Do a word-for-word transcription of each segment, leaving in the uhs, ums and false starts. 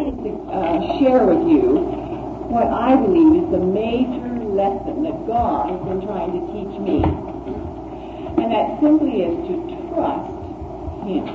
wanted to uh, share with you what I believe is the major lesson that God has been trying to teach me. And that simply is to trust Him.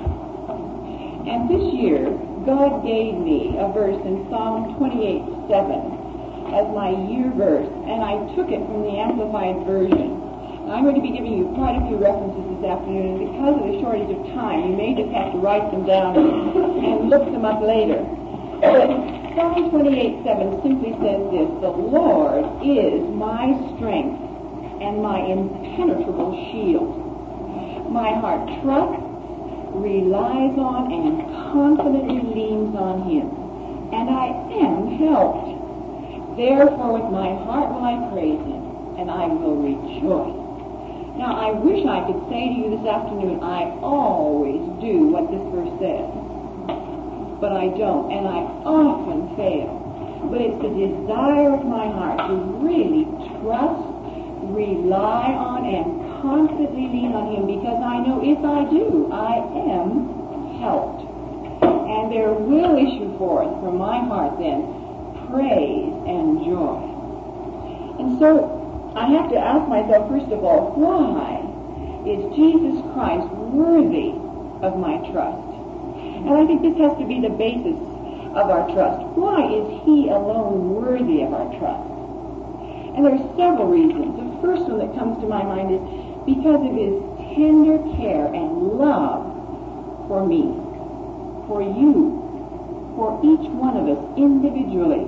And this year, God gave me a verse in Psalm twenty-eight seven as my year verse, and I took it from the Amplified Version. I'm going to be giving you quite a few references this afternoon, and because of the shortage of time, you may just have to write them down and look them up later. But Psalm twenty-eight seven simply says this: the Lord is my strength and my impenetrable shield. My heart trusts, relies on, and confidently leans on Him, and I am helped. Therefore with my heart will I praise Him, and I will rejoice. Now, I wish I could say to you this afternoon, I always do what this verse says. But I don't, and I often fail. But it's the desire of my heart to really trust, rely on, and constantly lean on Him, because I know if I do, I am helped. And there will issue forth from my heart then praise and joy. And so I have to ask myself, first of all, why is Jesus Christ worthy of my trust? And I think this has to be the basis of our trust. Why is He alone worthy of our trust? And there are several reasons. The first one that comes to my mind is because of His tender care and love for me, for you, for each one of us individually.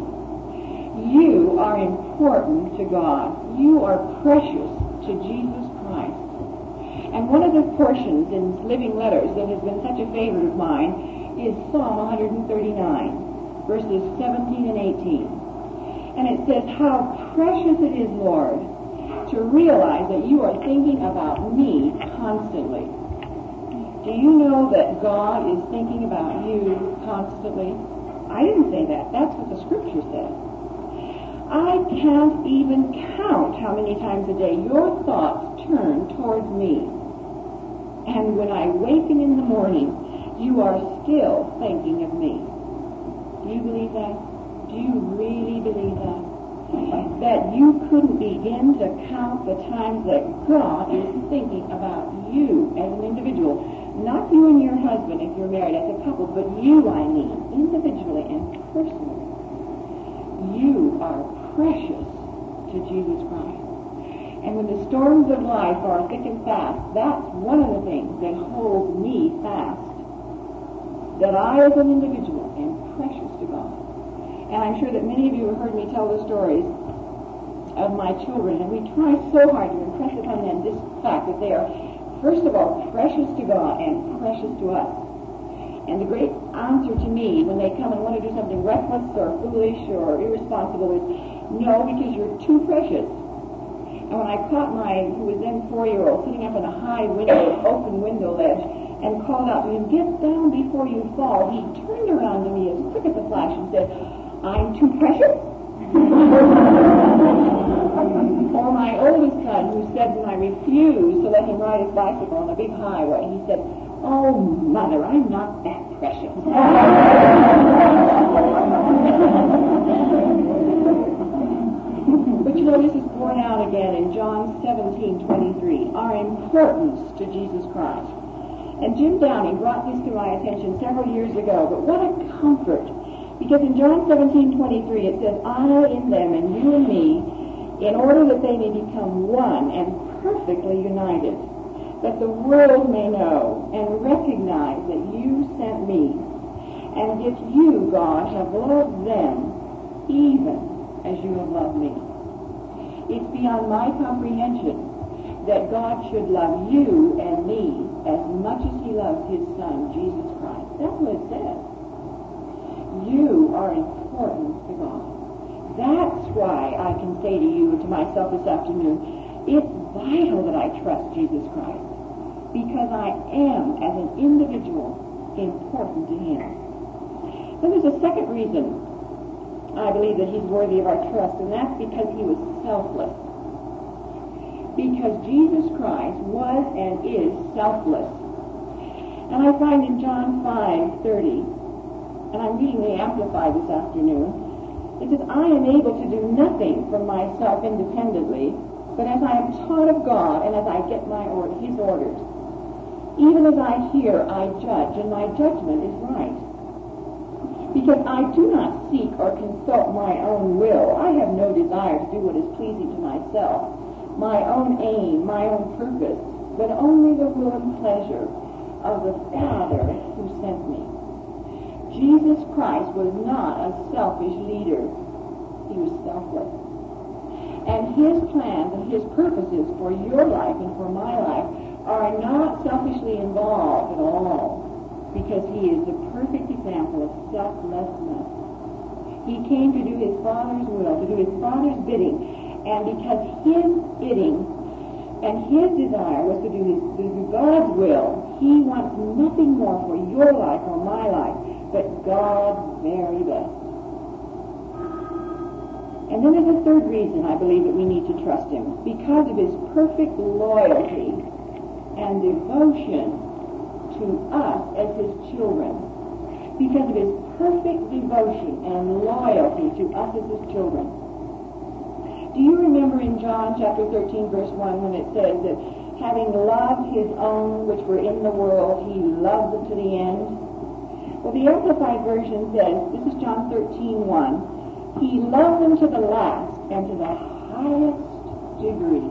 You are important to God. You are precious to Jesus Christ. And one of the portions in Living Letters that has been such a favorite of mine is Psalm one thirty-nine, verses seventeen and eighteen. And it says, how precious it is, Lord, to realize that you are thinking about me constantly. Do you know that God is thinking about you constantly? I didn't say that. That's what the Scripture says. I can't even count how many times a day your thoughts turn towards me. And when I waken in the morning, you are still thinking of me. Do you believe that? Do you really believe that? That you couldn't begin to count the times that God is thinking about you as an individual. Not you and your husband if you're married as a couple, but you, I mean, individually and personally. You are precious to Jesus Christ. And when the storms of life are thick and fast, that's one of the things that holds me fast. That I as an individual am precious to God. And I'm sure that many of you have heard me tell the stories of my children, and we try so hard to impress upon them this fact that they are, first of all, precious to God and precious to us. And the great answer to me when they come and want to do something reckless or foolish or irresponsible is, no, because you're too precious. And when I caught my, who was then four-year-old, sitting up on a high window, open window ledge, and called out to him, get down before you fall, he turned around to me as quick as a flash and said, I'm too precious? Or my oldest son, who said when I refused to let him ride his bicycle on a big highway, he said, oh, Mother, I'm not that precious. But you know, this is borne out again in John seventeen twenty-three, our importance to Jesus Christ. And Jim Downey brought this to my attention several years ago, but what a comfort. Because in John seventeen twenty-three it says, I in them and you in me, in order that they may become one and perfectly united, that the world may know and recognize that you sent me, and that you, God, have loved them even as you have loved me. It's beyond my comprehension that God should love you and me as much as He loves His Son, Jesus Christ. That's what it says. You are important to God. That's why I can say to you and to myself this afternoon, it's vital that I trust Jesus Christ, because I am, as an individual, important to Him. Then there's a second reason I believe that He's worthy of our trust, and that's because He was selfless. Because Jesus Christ was and is selfless. And I find in John five thirty and I'm reading the Amplified this afternoon. It says, I am able to do nothing from myself independently, but as I am taught of God and as I get my or- his orders. Even as I hear, I judge, and my judgment is right. Because I do not seek or consult my own will. I have no desire to do what is pleasing to myself, my own aim, my own purpose, but only the will and pleasure of the Father who sent me. Jesus Christ was not a selfish leader. He was selfless. And his plans and his purposes for your life and for my life are not selfishly involved at all, because he is the perfect example of selflessness. He came to do his Father's will, to do his Father's bidding, and because his bidding and his desire was to do, his, to do God's will, he wants nothing more for your life or my life but God's very best. And then there's a third reason I believe that we need to trust him, because of his perfect loyalty and devotion to us as his children. Because of his perfect devotion and loyalty to us as his children. Do you remember in John chapter thirteen, verse one, when it says that having loved his own which were in the world, he loved them to the end? Well, the Amplified Version says, this is John thirteen, one, he loved them to the last and to the highest degree.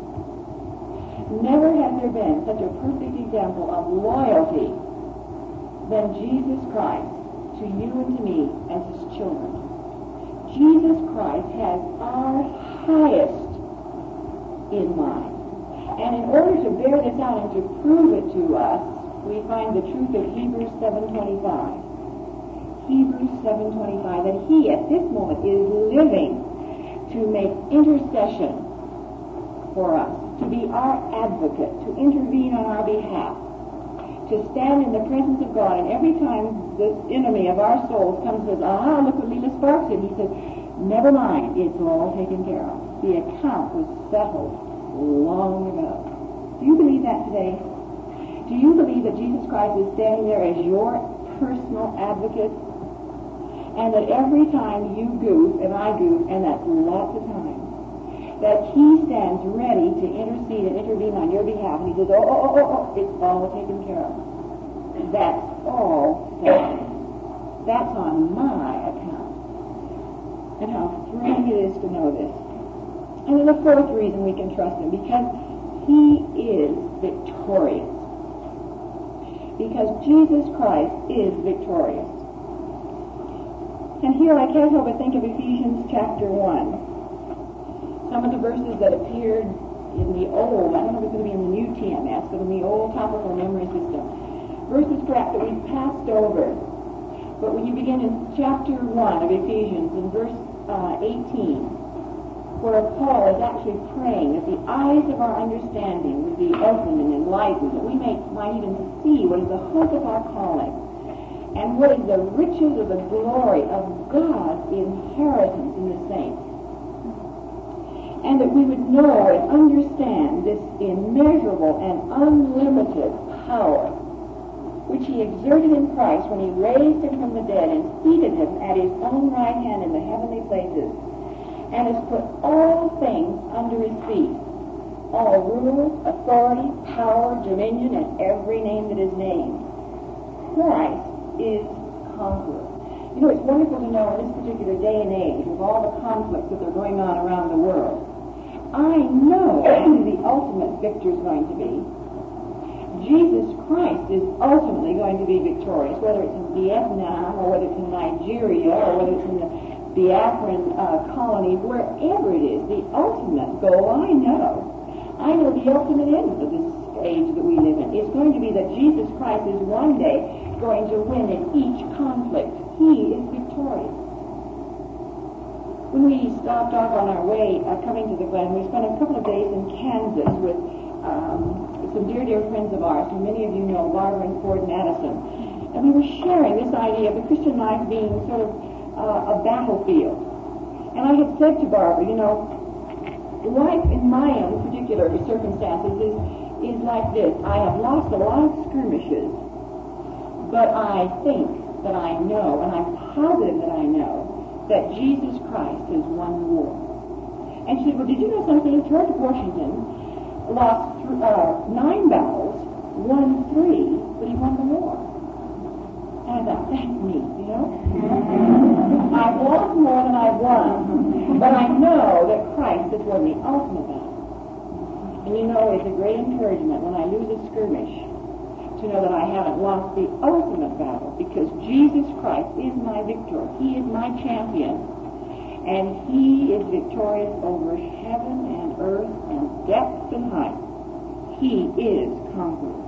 Never has there been such a perfect example of loyalty than Jesus Christ to you and to me as his children. Jesus Christ has our highest in mind. And in order to bear this out and to prove it to us, we find the truth of Hebrews seven twenty-five. Hebrews seven twenty-five, that he at this moment is living to make intercession for us, to be our advocate, to intervene on our behalf, to stand in the presence of God. And every time the enemy of our souls comes and says, ah, look what Leela Sparks did, he says, never mind, it's all taken care of. The account was settled long ago. Do you believe that today? Do you believe that Jesus Christ is standing there as your personal advocate? And that every time you goof, and I goof, and that's lots of times, that he stands ready to intercede and intervene on your behalf, and he says, oh, oh, oh, oh, oh, it's all taken care of. That's all settled. That's on my account. And how thrilling it is to know this. And then the fourth reason we can trust him, because he is victorious. Because Jesus Christ is victorious. And here I can't help but think of Ephesians chapter one. Some of the verses that appeared in the old, I don't know if it's going to be in the new T M S, but in the old topical memory system. Verses perhaps that we've passed over. But when you begin in chapter one of Ephesians, in verse uh, eighteen, where Paul is actually praying that the eyes of our understanding would be opened and enlightened, that we may, might even see what is the hope of our calling, and what is the riches of the glory of God's inheritance in the saints. And that we would know and understand this immeasurable and unlimited power which he exerted in Christ when he raised him from the dead and seated him at his own right hand in the heavenly places, and has put all things under his feet, all rule, authority, power, dominion, and every name that is named. Christ is conqueror. You know, it's wonderful to know in this particular day and age, with all the conflicts that are going on around the world, I know who the ultimate victor is going to be. Jesus Christ is ultimately going to be victorious, whether it's in Vietnam, or whether it's in Nigeria, or whether it's in the Biafran uh, colonies, wherever it is, the ultimate goal, I know. I know the ultimate end of this age that we live in. It's going to be that Jesus Christ is one day going to win in each conflict. He is victorious. When we stopped off on our way uh, coming to the Glen, we spent a couple of days in Kansas with um, some dear, dear friends of ours, who many of you know, Barbara and Ford Madison. And we were sharing this idea of the Christian life being sort of uh, a battlefield. And I had said to Barbara, you know, life in my own particular circumstances is, is like this. I have lost a lot of skirmishes, but I think that I know, and I'm positive that I know, that Jesus Christ has won the war. And she said, well, did you know something? George Washington lost th- uh, nine battles, won three, but he won the war. And I thought, that's neat, you know? I've lost more than I've won, but I know that Christ has won the ultimate battle. And you know, it's a great encouragement when I lose a skirmish to know that I haven't lost the ultimate battle, because Jesus Christ is my victor. He is my champion. And he is victorious over heaven and earth and depth and height. He is conqueror.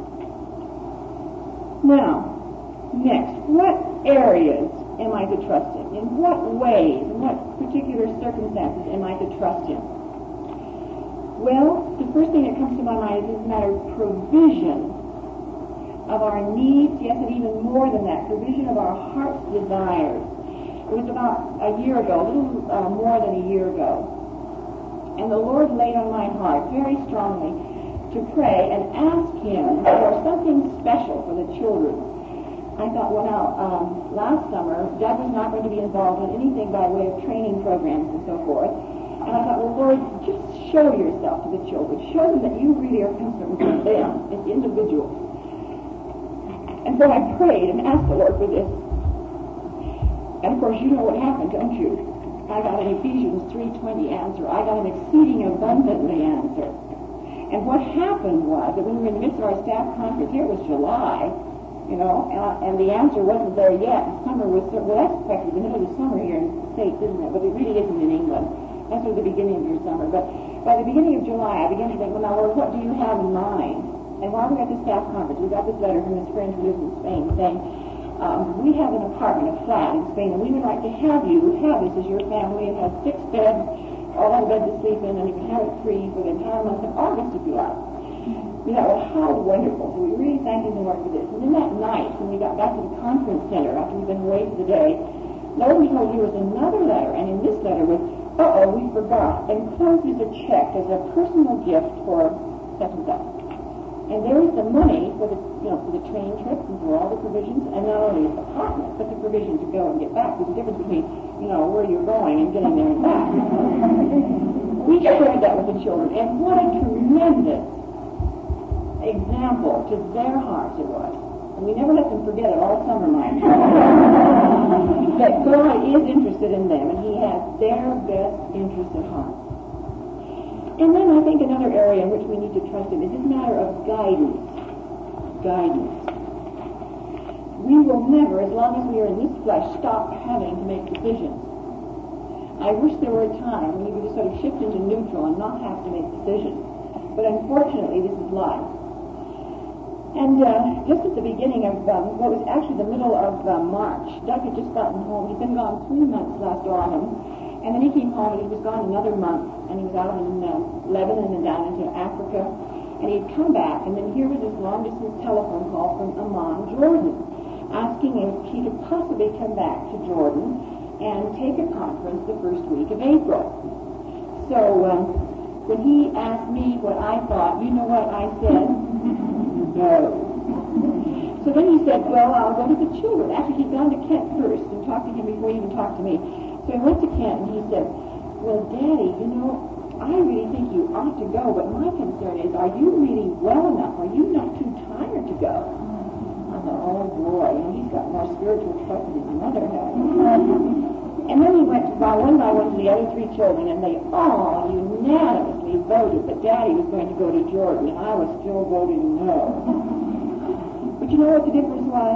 Now, next, what areas am I to trust him? In what ways, in what particular circumstances am I to trust him? Well, the first thing that comes to my mind is this matter of provision of our needs, yes, and even more than that, provision of our heart's desires. It was about a year ago, a little uh, more than a year ago, and the Lord laid on my heart very strongly to pray and ask him for something special for the children. I thought, well, now, um, last summer, Doug was not going to be involved in anything by way of training programs and so forth. And I thought, well, Lord, just show yourself to the children. Show them that you really are concerned with them as individuals. And so I prayed and asked the Lord for this. And, of course, you know what happened, don't you? I got an Ephesians three twenty answer. I got an exceeding abundantly answer. And what happened was that when we were in the midst of our staff conference, here it was July, you know, uh, and the answer wasn't there yet. Summer was, well, that's expected the middle of the summer here in the States, isn't it? But it really isn't in England. That's sort of the beginning of your summer. But by the beginning of July, I began to think, well, now, Lord, what do you have in mind? And while we were at the staff conference, we got this letter from this friend who lives in Spain saying, um, we have an apartment, a flat in Spain, and we would like to have you have this as your family. It has six beds, all have a bed to sleep in, and you can have it free for the entire month of August if you like. We thought, well, how wonderful. So we really thanked the Lord for this. And then that night, when we got back to the conference center, after we'd been away for the day, lo and behold, here was another letter, and in this letter was, uh-oh, we forgot. Enclosed is a check as a personal gift for such and such. And there is the money for the, you know, for the train trip and for all the provisions, and not only the apartment, but the provision to go and get back. There's a difference between, you know, where you're going and getting there and back. We shared that with the children, and what a tremendous example to their hearts it was. And we never let them forget it all summer, mind you. That God is interested in them, and he has their best interests at heart. And then I think another area in which we need to trust him is this matter of guidance. Guidance. We will never, as long as we are in this flesh, stop having to make decisions. I wish there were a time when you could just sort of shift into neutral and not have to make decisions. But unfortunately, this is life. And uh, just at the beginning of, um, what was actually the middle of uh, March, Doug had just gotten home. He'd been gone three months last autumn. And then he came home, and he was gone another month, and he was out in uh, Lebanon and down into Africa. And he'd come back, and then here was this long-distance telephone call from Amman, Jordan, asking if he could possibly come back to Jordan and take a conference the first week of April. So um, when he asked me what I thought, you know what I said? No. So then he said, well, I'll go to the children. Actually, he'd gone to Kent first and talked to him before he even talked to me. So I went to Kent, and he said, well, Daddy, you know, I really think you ought to go, but my concern is, are you really well enough? Are you not too tired to go? I thought, oh, boy, you know, he's got more spiritual trust than his mother had. And then he went to, by one by one to the other three children, and they all unanimously voted that Daddy was going to go to Jordan, and I was still voting no. But you know what the difference was?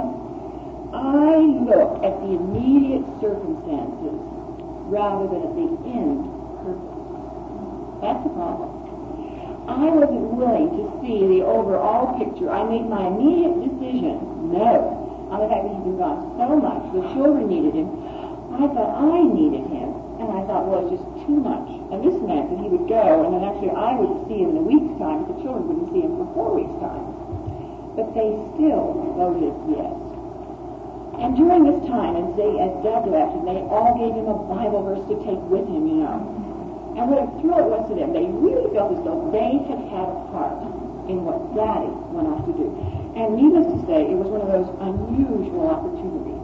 I look at the immediate circumstances rather than at the end purpose. That's the problem. I wasn't willing to see the overall picture. I made my immediate decision, no, on the fact that he'd been gone so much. The children needed him. I thought I needed him. And I thought, well, it's just too much. And this meant that he would go, and then actually I would see him in a week's time, but the children wouldn't see him for four weeks' time. But they still voted yes. And during this time, as they, as Doug left, and they all gave him a Bible verse to take with him, you know. And what a thrill it was to them. They really felt as though they had had a part in what Daddy went off to do. And needless to say, it was one of those unusual opportunities.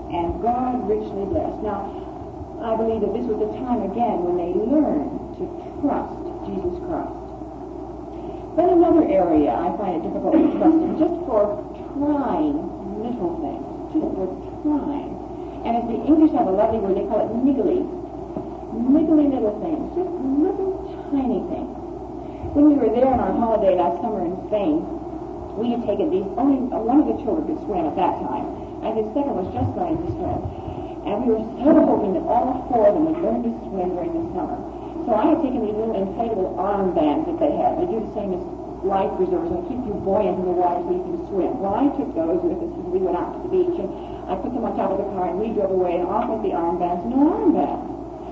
and God richly blessed. Now, I believe that this was a time again when they learned to trust Jesus Christ. But another area I find it difficult to trust him just for trying little things, just for trying. And as the English have a lovely word, they call it niggly. Niggly little things, just little tiny things. When we were there on our holiday last summer in Spain, we had taken these, only one of the children could swim at that time, and his second was just learning to swim. And we were so hoping that all four of them would learn to swim during the summer. So I had taken these little inflatable armbands that they had. They do the same as life preservers and keep you buoyant in the water so you can swim. Well, I took those with us as we went out to the beach, and I put them on top of the car, and we drove away, and off with the armbands. No armbands.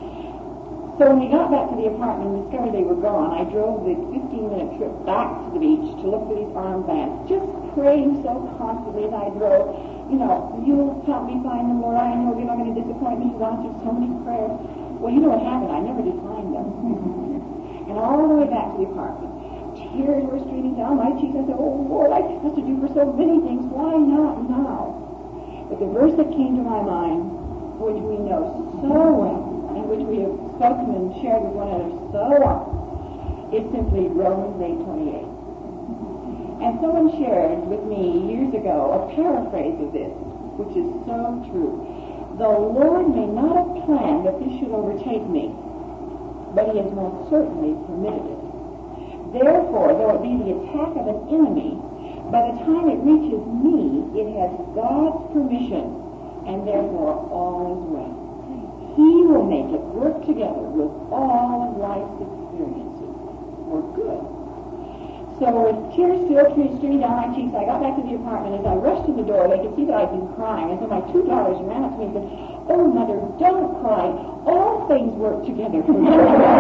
So when we got back to the apartment and discovered they were gone, I drove the fifteen-minute trip back to the beach to look for these armbands, just praying so constantly as I drove, you know, you'll help me find them, Lord. I know you're not going to disappoint me. You've answered so many prayers. Well, you know what happened. I never did find them. And all the way back to the apartment, tears were streaming down my cheeks. I said, oh, Lord, I trusted you for so many things. Why not now? But the verse that came to my mind, which we know so well, and which we have spoken and shared with one another so often, is simply Romans eight twenty-eight. And someone shared with me years ago a paraphrase of this, which is so true. The Lord may not have planned that this should overtake me, but he has most certainly permitted it. Therefore, though it be the attack of an enemy, by the time it reaches me, it has God's permission, and therefore all is well. He will make it work together with all of life's experiences for good. So with tears still streaming down my cheeks, I got back to the apartment. As I rushed in the door, they could see that I'd been crying. And so my two daughters ran up to me and said, oh, Mother, don't cry. All things work together for good.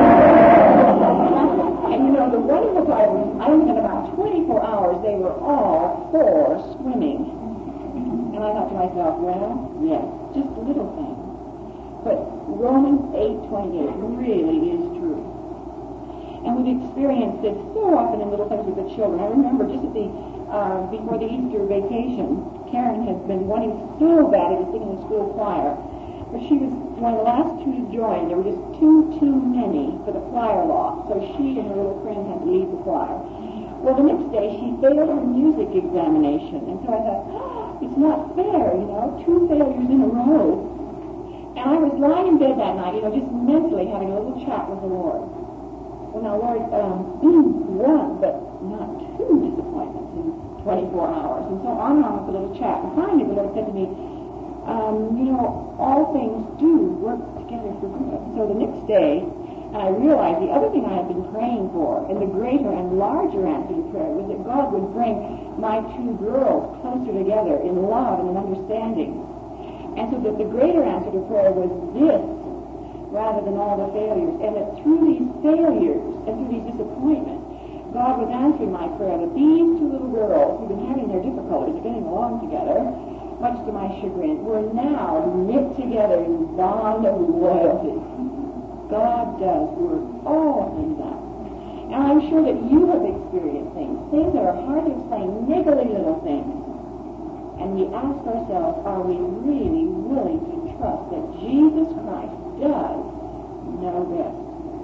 And you know, the wonderful part was, I think in about twenty-four hours, they were all four swimming. And I thought to myself, well, yes, just little things. But Romans eight twenty-eight really is true. And we've experienced this so often in little things with the children. I remember just at the, uh, before the Easter vacation, Karen has been wanting so badly to sing in the school choir. But she was one of the last two to join. There were just two too many for the choir lot. So she and her little friend had to leave the choir. Well, the next day she failed her music examination. And so I thought, oh, it's not fair, you know, two failures in a row. And I was lying in bed that night, you know, just mentally having a little chat with the Lord. Well, now, Lord, um, one, but not two disappointments in twenty-four hours. And so on and on with a little chat. And finally, the Lord said to me, um, you know, all things do work together for good. So the next day, and I realized the other thing I had been praying for, and the greater and larger answer to prayer, was that God would bring my two girls closer together in love and in understanding. And so that the greater answer to prayer was this, rather than all the failures. And that through these failures and through these disappointments, God was answering my prayer that these two little girls who've been having their difficulties of getting along together, much to my chagrin, were now knit together in bond of loyalty. God does work all things out. And I'm sure that you have experienced things, things that are hard to explain, niggly little things. And we ask ourselves, are we really willing to trust that Jesus Christ does know best?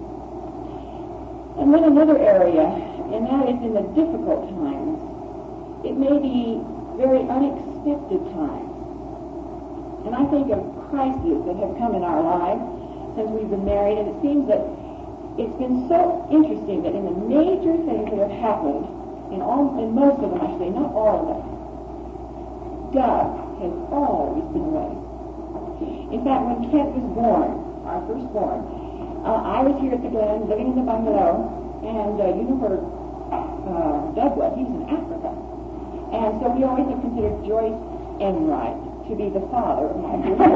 And then another area, and that is in the difficult times. It may be very unexpected times. And I think of crises that have come in our lives since we've been married, and it seems that it's been so interesting that in the major things that have happened, in all, in most of them, I say, not all of them, God has always been away. In fact, when Kent was born, our firstborn, uh, I was here at the Glen, living in the bungalow, and uh, you know where uh, Doug was. He was in Africa. And so we always have considered Joyce Enright to be the father of my firstborn.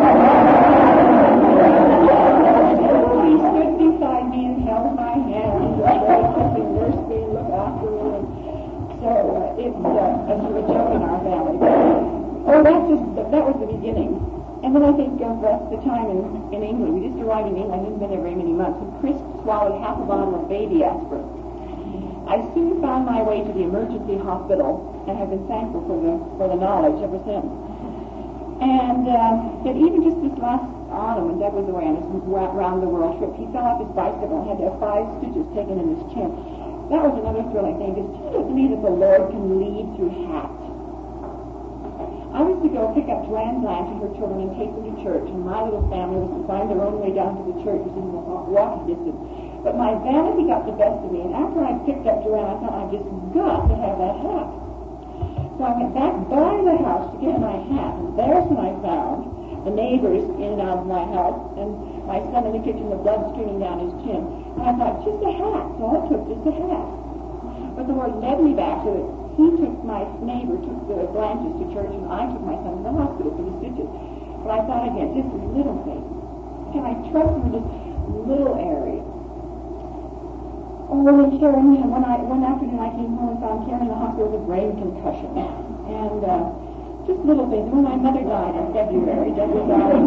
He stood beside me and held my hand and nursed me and looked after me. And so uh, it's uh, a sort of joke in our family. Oh, that's just, that was the beginning. And then I think of uh, the time in, in England. We just arrived in England. I hadn't been there very many months. And Chris swallowed half a bottle of baby aspirin. I soon found my way to the emergency hospital and have been thankful for the, for the knowledge ever since. And uh, that even just this last autumn, when Doug was away on his round the world trip, he fell off his bicycle and had to have five stitches taken in his chin. That was another thrilling thing, because do you believe that the Lord can lead through hats? I was to go pick up Joanne Blanche and her children and take them to church, and my little family was to find their own way down to the church, which is in walking distance. But my vanity got the best of me, and after I picked up Joanne, I thought, I've just got to have that hat. So I went back by the house to get my hat, and there's when I found the neighbors in and out of my house, and my son in the kitchen, the blood streaming down his chin. And I thought, just a hat. So I took just a hat. But the Lord led me back to it. He took my neighbor, took the Blanches to church, and I took my son to the hospital for the stitches. But I thought again, just a little thing. Can I trust him in this little area? Oh, and Karen, when I, one afternoon I came home and found Karen in the hospital with a brain concussion. And uh, just little things. When my mother died in February, Doug was out.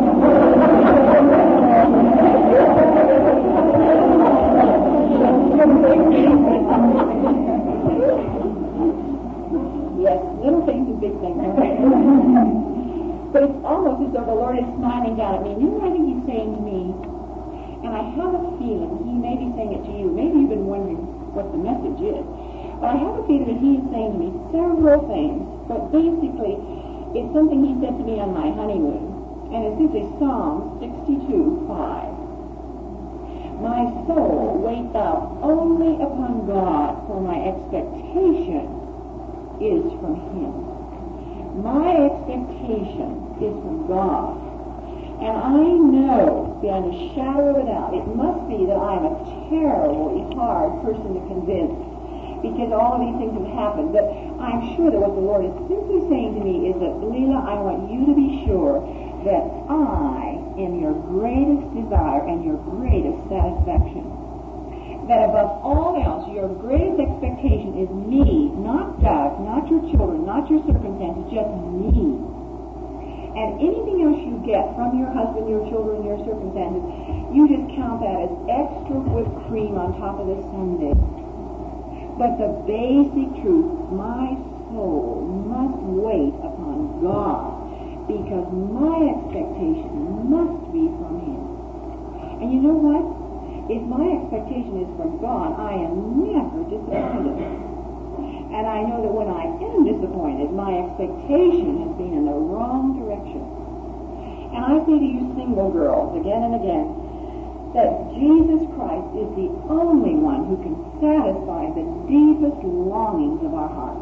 Yes, little things and big things. But it's almost as though the Lord is smiling down at me. You know what I think He's saying to me? And I have a feeling He may be saying it to you. Maybe you've been wondering what the message is. But I have a feeling that He is saying to me several things. But basically, it's something He said to me on my honeymoon. And it's simply Psalm sixty-two, five. My soul, wait thou only upon God, for my expectation is from Him. My expectation is from God. And I know, beyond a shadow of a doubt, it must be that I'm a terribly hard person to convince, because all of these things have happened. But I'm sure that what the Lord is simply saying to me is that, Leela, I want you to be sure that I am your greatest desire and your greatest satisfaction. That above all else, your greatest expectation is me, not Doug, not your children, not your circumstances, just me. And anything else you get from your husband, your children, your circumstances, you just count that as extra whipped cream on top of the sundae. But the basic truth, my soul must wait upon God, because my expectation must be from Him. And you know what? If my expectation is from God, I am never disappointed. And I know that when I am disappointed, my expectation has been in the wrong direction. And I say to you single girls, again and again, that Jesus Christ is the only one who can satisfy the deepest longings of our heart.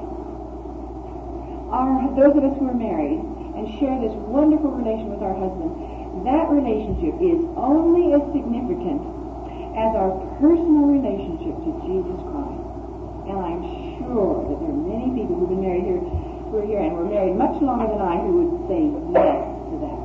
Our, those of us who are married and share this wonderful relation with our husband, that relationship is only as significant as our personal relationship to Jesus Christ. And I'm sure that there are many people who've been married here, who are here, and were married much longer than I, who would say yes to that.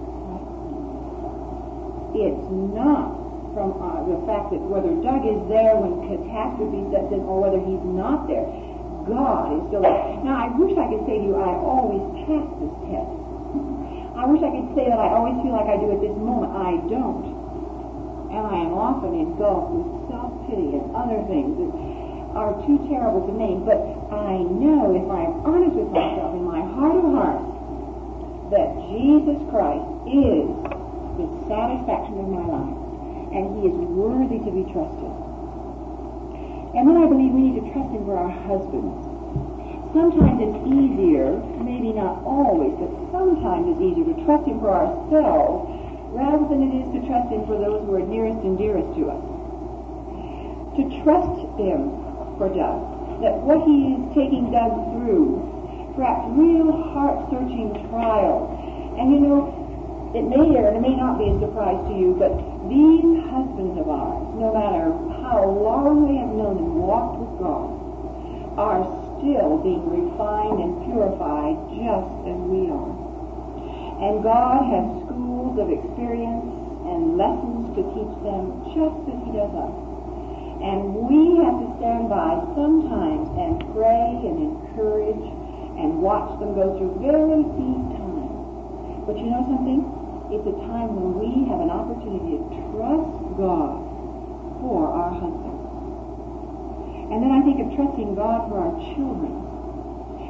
It's not from uh, the fact that whether Doug is there when catastrophe sets in or whether he's not there. God is still there. Now, I wish I could say to you, I always pass this test. I wish I could say that I always feel like I do at this moment. I don't. And I am often engulfed with self-pity and other things that are too terrible to name. But I know, if I am honest with myself in my heart of hearts, that Jesus Christ is the satisfaction of my life. And He is worthy to be trusted. And then I believe we need to trust Him for our husbands. Sometimes it's easier, maybe not always, but sometimes it's easier to trust Him for ourselves rather than it is to trust Him for those who are nearest and dearest to us. To trust Him for Doug, that what He is taking Doug through, perhaps real heart-searching trials. And you know, it may or it may not be a surprise to you, but these husbands of ours, no matter how long they have known and walked with God, are still being refined and purified just as we are. And God has schools of experience and lessons to teach them just as He does us. And we have to stand by sometimes and pray and encourage and watch them go through very deep times. But you know something? It's a time when we have an opportunity to trust God for our husbands. And then I think of trusting God for our children.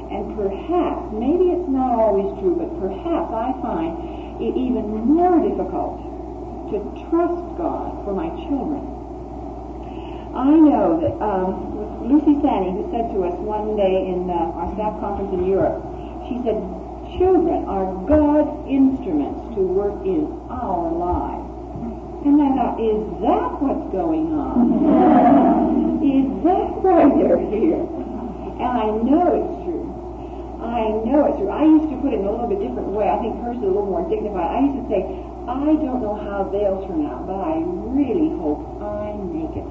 And perhaps, maybe it's not always true, but perhaps I find it even more difficult to trust God for my children. I know that um, with Lucy Sanny, who said to us one day in uh, our staff conference in Europe, she said, children are God's instruments to work in our lives. And I thought, is that what's going on? Is that why they're here? And I know it's true. I know it's true. I used to put it in a little bit different way. I think hers is a little more dignified. I used to say, I don't know how they'll turn out, but I really hope I make it.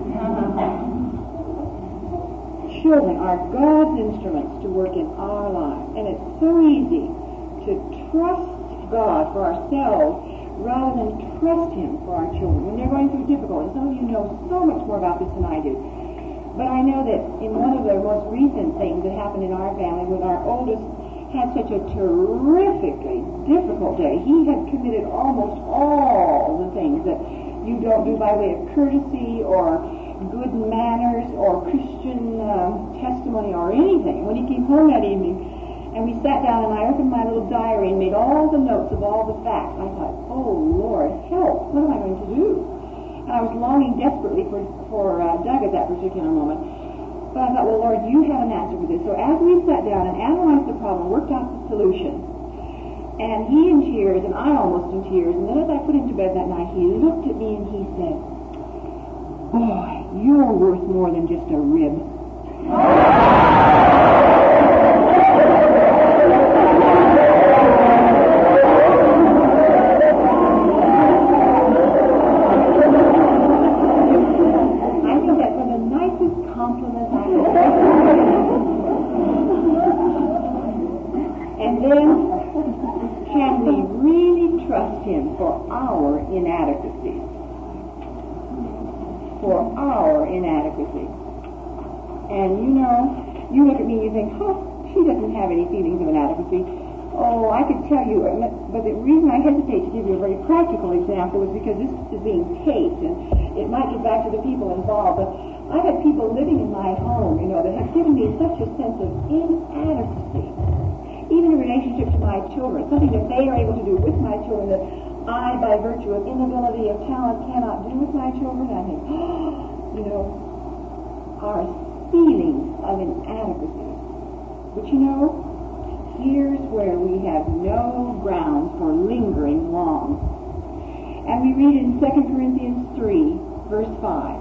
Children are God's instruments to work in our lives. And it's so easy to trust God for ourselves rather than trust Him for our children when they're going through difficulty. Some of you know so much more about this than I do. But I know that in one of the most recent things that happened in our family, when our oldest had such a terrifically difficult day, he had committed almost all the things that you don't do by way of courtesy or good manners or Christian um, testimony or anything. When he came home that evening and we sat down and I opened my little diary and made all the notes of all the facts, I thought, oh Lord, help, what am I going to do? And I was longing desperately for, for uh, Doug at that particular moment. But I thought, well, Lord, you have an answer for this. So as we sat down and analyzed the problem, worked out the solution, and he in tears and I almost in tears, and then as I put him to bed that night, he looked at me and he said, boy, you're worth more than just a rib. And then, can we really trust Him for our inadequacies? For our inadequacies. And you know, you look at me and you think, oh, she doesn't have any feelings of inadequacy. Oh, I could tell you, but the reason I hesitate to give you a very practical example is because this is being taped, and it might get back to the people involved, but I've had people living in my home, you know, that have given me such a sense of inadequacy, even in relationship to my children, something that they are able to do with my children that I, by virtue of inability of talent, cannot do with my children. I think, oh, you know, our feelings of inadequacy. But you know, here's where we have no grounds for lingering long. And we read in Second Corinthians three, verse five,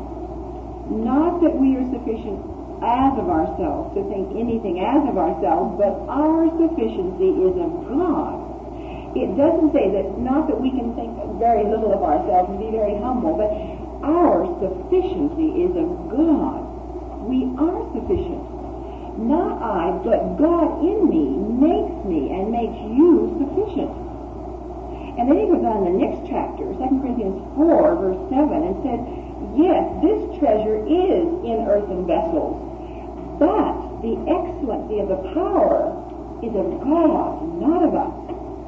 not that we are sufficient as of ourselves to think anything as of ourselves, but our sufficiency is of God. It doesn't say that, not that we can think very little of ourselves and be very humble, but our sufficiency is of God. We are sufficient. Not I, but God in me makes me and makes you sufficient. And then he goes on in the next chapter, Second Corinthians four, verse seven, and says, yes, this treasure is in earthen vessels, but the excellency of the power is of God, not of us.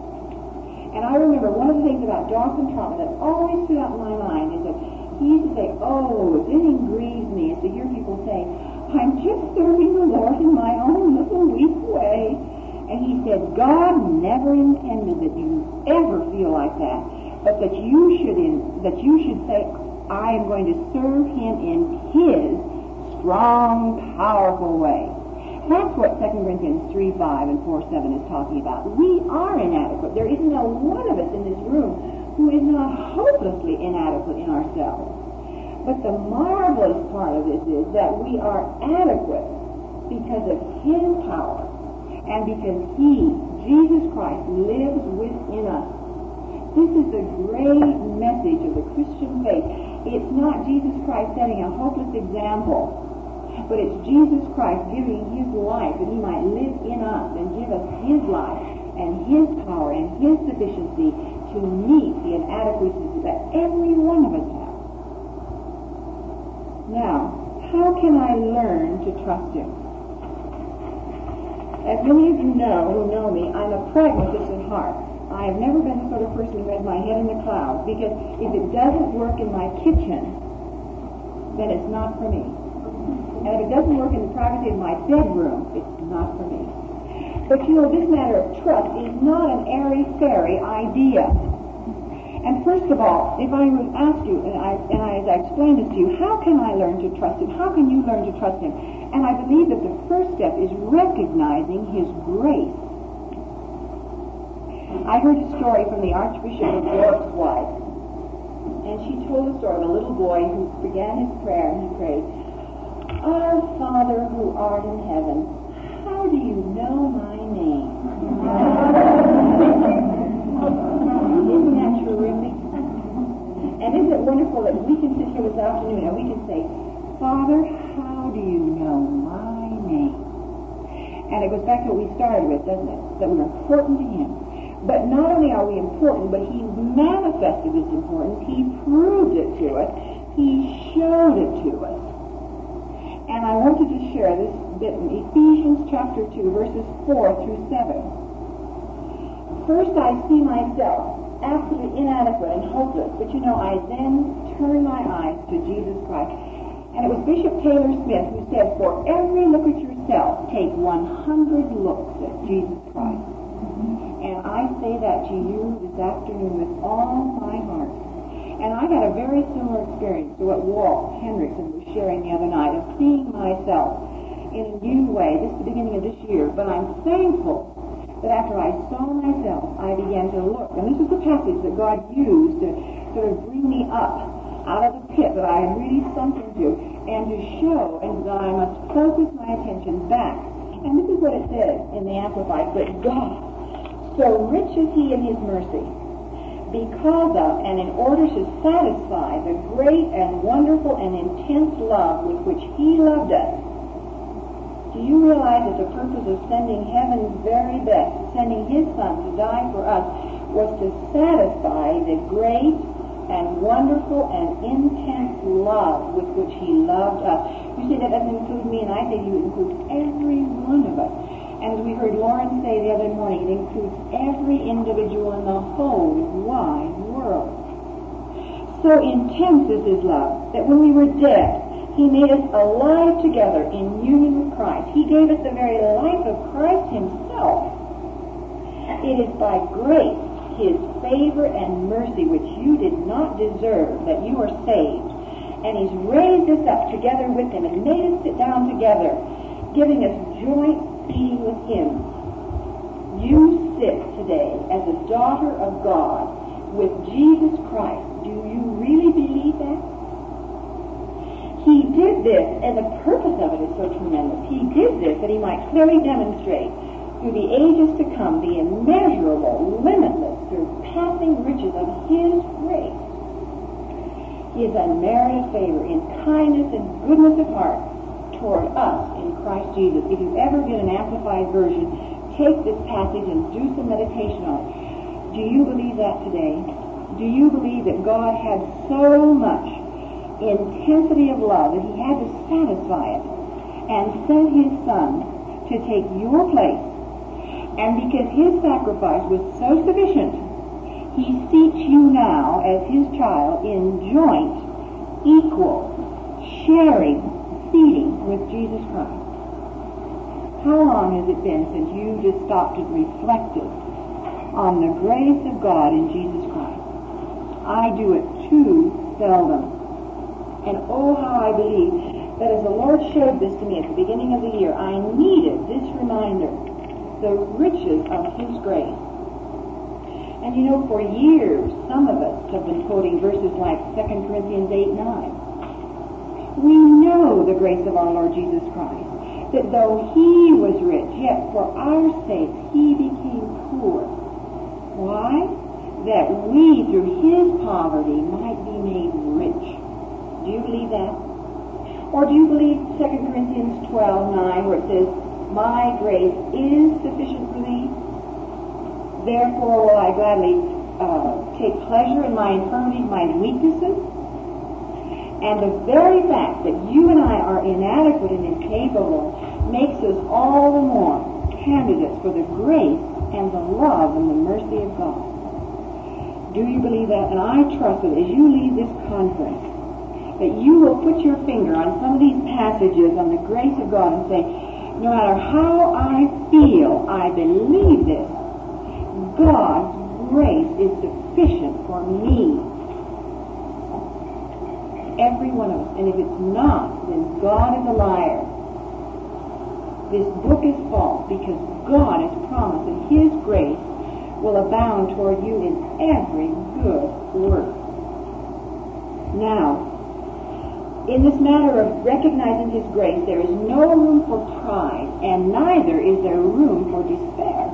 And I remember one of the things about Dawson Trump that always stood out in my mind is that he used to say, oh, if anything grieves me, is to hear people say, I'm just serving the Lord in my own little weak way. And he said, God never intended that you ever feel like that, but that you should in, that you should say, I am going to serve Him in His strong, powerful way. That's what Second Corinthians three five and four seven is talking about. We are inadequate. There isn't a one of us in this room who is not hopelessly inadequate in ourselves. But the marvelous part of this is that we are adequate because of His power and because He, Jesus Christ, lives within us. This is the great message of the Christian faith. It's not Jesus Christ setting a hopeless example, but it's Jesus Christ giving His life that He might live in us and give us His life and His power and His sufficiency to meet the inadequacies that every one of us has. Now, how can I learn to trust Him? As many of you know who know me, I'm a pragmatist at heart. I have never been the sort of person who has my head in the clouds, because if it doesn't work in my kitchen, then it's not for me. And if it doesn't work in the privacy of my bedroom, it's not for me. But you know, this matter of trust is not an airy-fairy idea. And first of all, if I would ask you, and, I, and I, as I explained this to you, how can I learn to trust him? How can you learn to trust him? And I believe that the first step is recognizing his grace. I heard a story from the Archbishop of York's wife, and she told the story of a little boy who began his prayer, and he prayed, "Our Father who art in heaven, how do you know my name?" Isn't that terrific? And isn't it wonderful that we can sit here this afternoon and we can say, "Father, how do you know my name?" And it goes back to what we started with, doesn't it? That we're important to him. But not only are we important, but he manifested this importance. He proved it to us. He showed it to us. And I wanted to share this bit in Ephesians chapter two, verses four through seven. First, I see myself absolutely inadequate and hopeless, but you know, I then turn my eyes to Jesus Christ. And it was Bishop Taylor Smith who said, "For every look at yourself, take one hundred looks at Jesus Christ." And I say that to you this afternoon with all my heart. And I had a very similar experience to what Walt Henrickson was sharing the other night, of seeing myself in a new way. This is the beginning of this year. But I'm thankful that after I saw myself, I began to look. And this is the passage that God used to sort of bring me up out of the pit that I had really sunk into, and to show and that I must focus my attention back. And this is what it says in the Amplified, "But God, so rich is he in his mercy, because of and in order to satisfy the great and wonderful and intense love with which he loved us." Do you realize that the purpose of sending heaven's very best, sending his son to die for us, was to satisfy the great and wonderful and intense love with which he loved us? You say that doesn't include me, and I say you include every one of us. And as we heard Lauren say the other morning, it includes every individual in the whole wide world. So intense is his love that when we were dead, he made us alive together in union with Christ. He gave us the very life of Christ himself. It is by grace, his favor and mercy, which you did not deserve, that you are saved. And he's raised us up together with him and made us sit down together, giving us joint seating with him. You sit today as a daughter of God with Jesus Christ. Do you really believe that? He did this, and the purpose of it is so tremendous. He did this that he might clearly demonstrate through the ages to come the immeasurable, limitless, surpassing riches of his grace. His unmerited favor in kindness and goodness of heart toward us in Christ Jesus. If you ever get an amplified version, take this passage and do some meditation on it. Do you believe that today? Do you believe that God had so much intensity of love that he had to satisfy it and send his son to take your place? And because his sacrifice was so sufficient, he seats you now as his child in joint, equal, sharing, seating with Jesus Christ. How long has it been since you just stopped and reflected on the grace of God in Jesus Christ? I do it too seldom. And oh, how I believe that as the Lord showed this to me at the beginning of the year, I needed this reminder, the riches of his grace. And you know, for years, some of us have been quoting verses like Second Corinthians eight nine. We know the grace of our Lord Jesus Christ, that though he was rich, yet for our sake he became poor. Why? That we, through his poverty, might be made rich. Do you believe that? Or do you believe Second Corinthians twelve nine, where it says, "My grace is sufficient for thee, therefore will I gladly uh, take pleasure in my infirmities, my weaknesses"? And the very fact that you and I are inadequate and incapable makes us all the more candidates for the grace and the love and the mercy of God. Do you believe that? And I trust that as you leave this conference, that you will put your finger on some of these passages on the grace of God and say, no matter how I feel, I believe this. God's grace is sufficient for me. Every one of us. And if it's not, then God is a liar. This book is false because God has promised that His grace will abound toward you in every good work. Now, in this matter of recognizing His grace, there is no room for pride, and neither is there room for despair.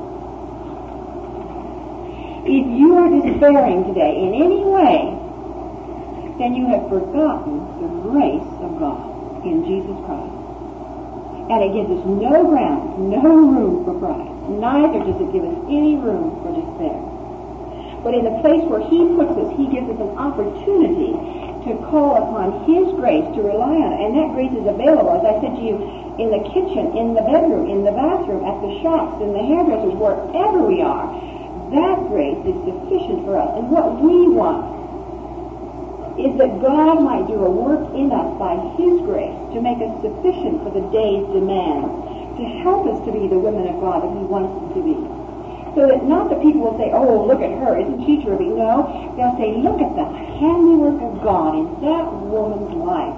If you are despairing today in any way, then you have forgotten the grace of God in Jesus Christ. And it gives us no ground, no room for pride. Neither does it give us any room for despair. But in the place where He puts us, He gives us an opportunity to call upon His grace, to rely on it. And that grace is available, as I said to you, in the kitchen, in the bedroom, in the bathroom, at the shops, in the hairdressers, wherever we are. That grace is sufficient for us. And what we want is that God might do a work in us by His grace to make us sufficient for the day's demands, to help us to be the women of God that He wants us to be. So that not that people will say, oh, look at her, isn't she terrific? No, they'll say, look at the handiwork of God in that woman's life.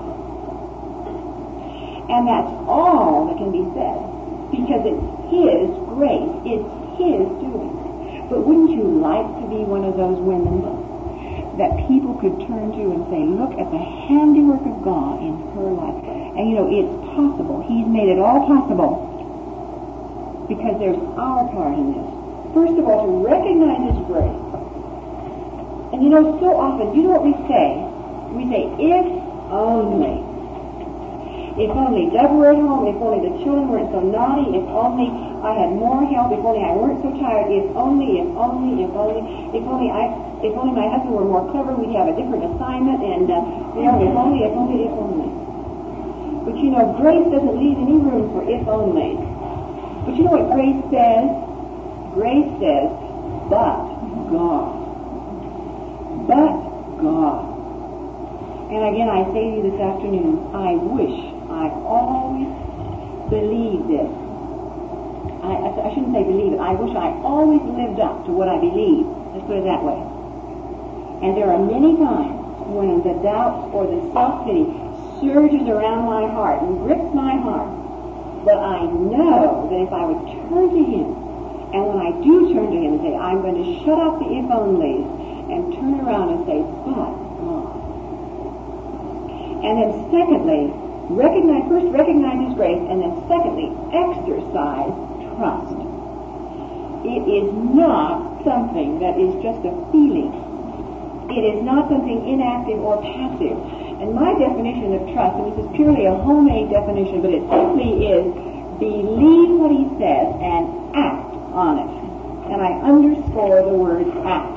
And that's all that can be said, because it's His grace, it's His doing. But wouldn't you like to be one of those women that people could turn to and say, look at the handiwork of God in her life. And you know, it's possible. He's made it all possible because there's our part in this. First of all, to recognize His grace. And you know, so often, you know what we say? We say, if only. If only Deborah were at home, if only the children weren't so naughty, if only I had more help, if only I weren't so tired, if only, if only, if only, if only I, if only my husband were more clever, we'd have a different assignment, and, uh, you know, if only, if only, if only. But you know, grace doesn't leave any room for if only. But you know what grace says? Grace says, but God. But God. And again, I say to you this afternoon, I wish I always believed this. I, I shouldn't say believe it. I wish I always lived up to what I believe. Let's put it that way. And there are many times when the doubts or the self-pity surges around my heart and grips my heart. But I know that if I would turn to Him, and when I do turn to Him and say, I'm going to shut up the if-onlys and turn around and say, but God. And then secondly, recognize, first recognize His grace, and then secondly, exercise trust. It is not something that is just a feeling. It is not something inactive or passive. And my definition of trust, and this is purely a homemade definition, but it simply is believe what He says and act on it. And I underscore the word act.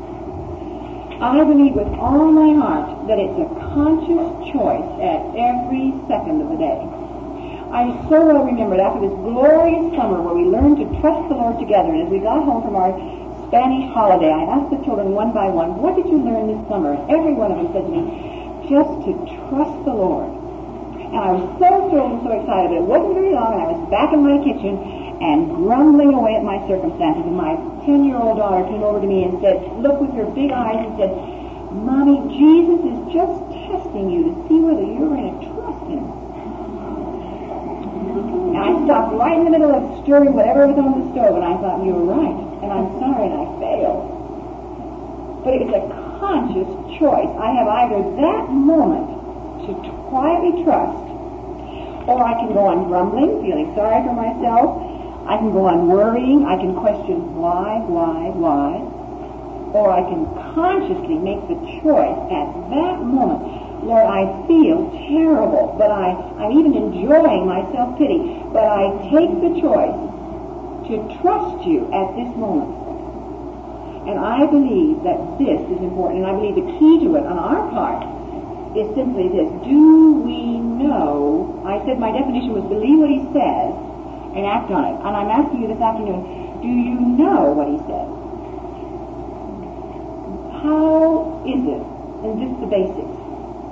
I believe with all my heart that it's a conscious choice at every second of the day. I so well remembered after this glorious summer where we learned to trust the Lord together, and as we got home from our Spanish holiday, I asked the children one by one, what did you learn this summer? And every one of them said to me, just to trust the Lord. And I was so thrilled and so excited, but it wasn't very long, and I was back in my kitchen and grumbling away at my circumstances, and my ten-year-old daughter came over to me and said, looked with her big eyes and said, Mommy, Jesus is just testing you to see whether you're going to trust Him. And I stopped right in the middle of stirring whatever was on the stove, and I thought, you were right, and I'm sorry, and I failed. But it was a conscious choice. I have either that moment to quietly trust, or I can go on grumbling, feeling sorry for myself. I can go on worrying. I can question why, why, why. Or I can consciously make the choice at that moment. Lord, I feel terrible, but I, I'm even enjoying my self-pity. But I take the choice to trust You at this moment. And I believe that this is important. And I believe the key to it on our part is simply this. Do we know? I said my definition was believe what He says and act on it. And I'm asking you this afternoon, do you know what He says? How is it, and just the basics,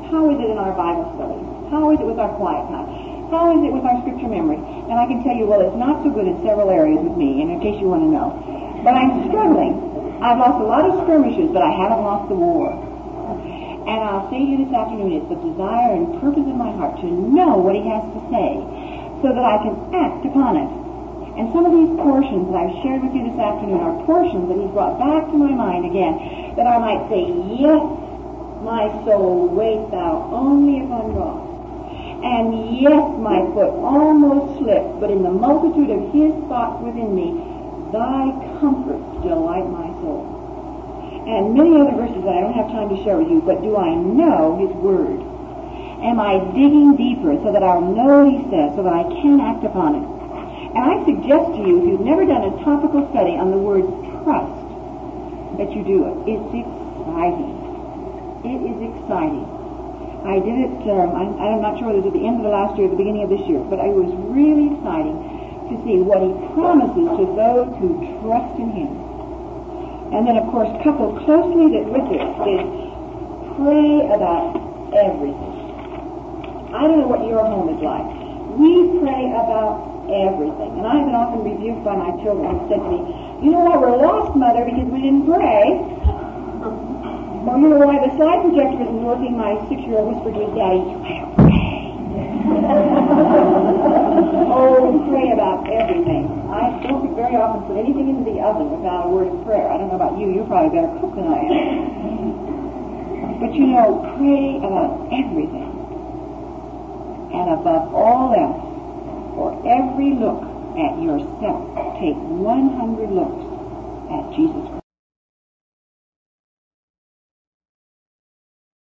How is it in our Bible studies? How is it with our quiet time? How is it with our scripture memory? And I can tell you, well, it's not so good in several areas with me, and in case you want to know. But I'm struggling. I've lost a lot of skirmishes, but I haven't lost the war. And I'll say to you this afternoon, it's the desire and purpose of my heart to know what he has to say so that I can act upon it. And some of these portions that I've shared with you this afternoon are portions that he's brought back to my mind again, that I might say, yes, my soul, wait thou only upon God. And yes, my foot almost slipped, but in the multitude of his thoughts within me, thy comforts delight my soul. And many other verses that I don't have time to share with you, but do I know his word? Am I digging deeper so that I'll know what he says, so that I can act upon it? And I suggest to you, if you've never done a topical study on the word trust, that you do it. It's exciting. It is exciting. I did it, um, I'm, I'm not sure whether it was at the end of the last year or the beginning of this year, but it was really exciting to see what he promises to those who trust in him. And then, of course, coupled closely that with this is pray about everything. I don't know what your home is like. We pray about everything. And I've been often rebuked by my children who said to me, you know why we're lost, Mother, because we didn't pray. Or you know why the slide projector isn't working, my six-year-old whispered to his daddy, you better pray. Oh, pray about everything. I don't very often put anything into the oven without a word of prayer. I don't know about you, you're probably better cook than I am. But you know, pray about everything. And above all else, for every look at yourself, take one hundred looks at Jesus Christ.